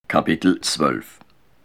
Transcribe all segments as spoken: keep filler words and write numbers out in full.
Kapitel zwölf.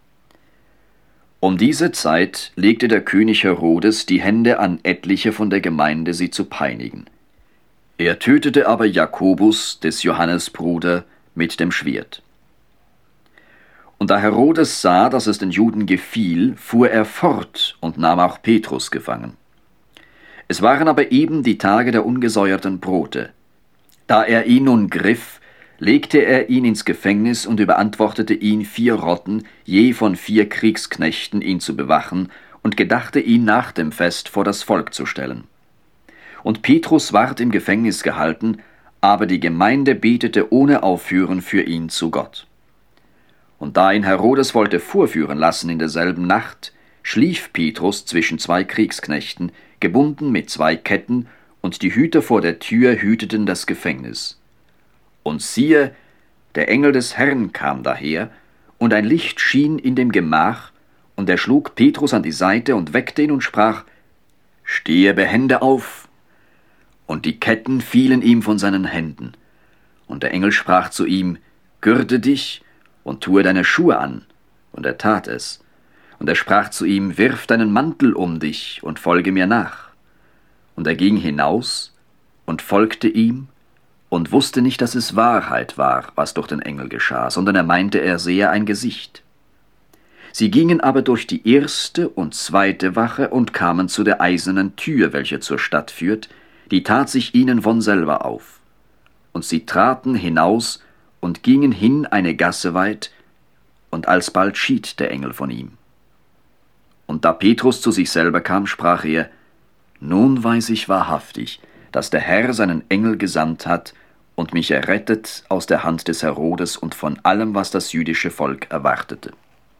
Um diese Zeit legte der König Herodes die Hände an etliche von der Gemeinde, sie zu peinigen. Er tötete aber Jakobus, des Johannes Bruder, mit dem Schwert. Und da Herodes sah, dass es den Juden gefiel, fuhr er fort und nahm auch Petrus gefangen. Es waren aber eben die Tage der ungesäuerten Brote. Da er ihn nun griff, legte er ihn ins Gefängnis und überantwortete ihn vier Rotten, je von vier Kriegsknechten, ihn zu bewachen, und gedachte ihn nach dem Fest vor das Volk zu stellen. Und Petrus ward im Gefängnis gehalten, aber die Gemeinde betete ohne Aufhören für ihn zu Gott. Und da ihn Herodes wollte vorführen lassen in derselben Nacht, schlief Petrus zwischen zwei Kriegsknechten, gebunden mit zwei Ketten, und die Hüter vor der Tür hüteten das Gefängnis. Und siehe, der Engel des Herrn kam daher, und ein Licht schien in dem Gemach, und er schlug Petrus an die Seite und weckte ihn und sprach: »Stehe behende auf!« Und die Ketten fielen ihm von seinen Händen. Und der Engel sprach zu ihm: »Gürte dich und tue deine Schuhe an.« Und er tat es. Und er sprach zu ihm: »Wirf deinen Mantel um dich und folge mir nach.« Und er ging hinaus und folgte ihm, und wusste nicht, dass es Wahrheit war, was durch den Engel geschah, sondern er meinte, er sehe ein Gesicht. Sie gingen aber durch die erste und zweite Wache und kamen zu der eisernen Tür, welche zur Stadt führt, die tat sich ihnen von selber auf. Und sie traten hinaus und gingen hin eine Gasse weit, und alsbald schied der Engel von ihm. Und da Petrus zu sich selber kam, sprach er: »Nun weiß ich wahrhaftig, dass der Herr seinen Engel gesandt hat und mich errettet aus der Hand des Herodes und von allem, was das jüdische Volk erwartete.«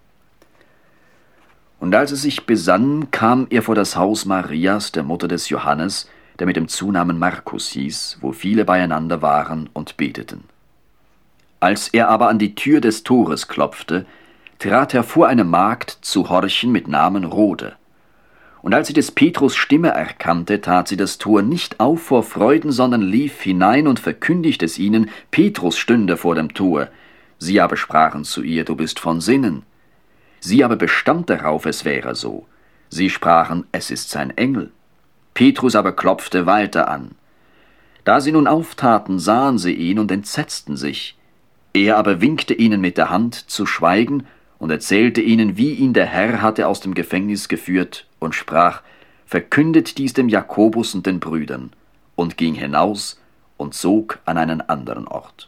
Und als er sich besann, kam er vor das Haus Marias, der Mutter des Johannes, der mit dem Zunamen Markus hieß, wo viele beieinander waren und beteten. Als er aber an die Tür des Tores klopfte, trat hervor eine Magd zu horchen mit Namen Rhode. Und als sie des Petrus Stimme erkannte, tat sie das Tor nicht auf vor Freuden, sondern lief hinein und verkündigte es ihnen, Petrus stünde vor dem Tor. Sie aber sprachen zu ihr: »Du bist von Sinnen.« Sie aber bestand darauf, es wäre so. Sie sprachen: »Es ist sein Engel.« Petrus aber klopfte weiter an. Da sie nun auftaten, sahen sie ihn und entsetzten sich. Er aber winkte ihnen mit der Hand zu schweigen und erzählte ihnen, wie ihn der Herr hatte aus dem Gefängnis geführt, und sprach: »Verkündet dies dem Jakobus und den Brüdern«, und ging hinaus und zog an einen anderen Ort.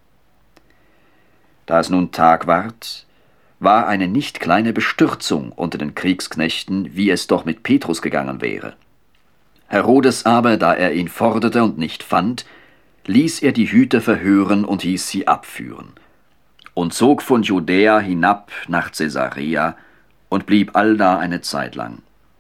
Da es nun Tag ward, war eine nicht kleine Bestürzung unter den Kriegsknechten, wie es doch mit Petrus gegangen wäre. Herodes aber, da er ihn forderte und nicht fand, ließ er die Hüter verhören und hieß sie abführen, und zog von Judäa hinab nach Caesarea und blieb allda eine Zeit lang.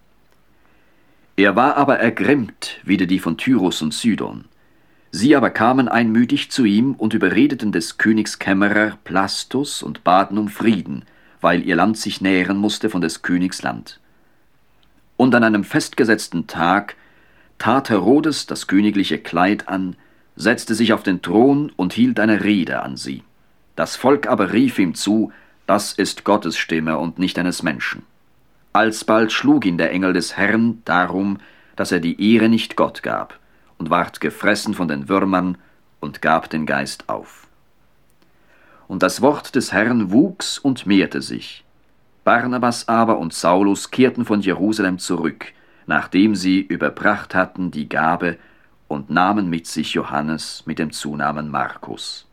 Er war aber ergrimmt wider die von Tyrus und Sidon. Sie aber kamen einmütig zu ihm und überredeten des Königs Kämmerer Blastus und baten um Frieden, weil ihr Land sich nähren musste von des Königs Land. Und an einem festgesetzten Tag tat Herodes das königliche Kleid an, setzte sich auf den Thron und hielt eine Rede an sie. Das Volk aber rief ihm zu: »Das ist Gottes Stimme und nicht eines Menschen.« Alsbald schlug ihn der Engel des Herrn darum, dass er die Ehre nicht Gott gab, und ward gefressen von den Würmern und gab den Geist auf. Und das Wort des Herrn wuchs und mehrte sich. Barnabas aber und Saulus kehrten von Jerusalem zurück, nachdem sie überbracht hatten die Gabe, und nahmen mit sich Johannes mit dem Zunamen Markus.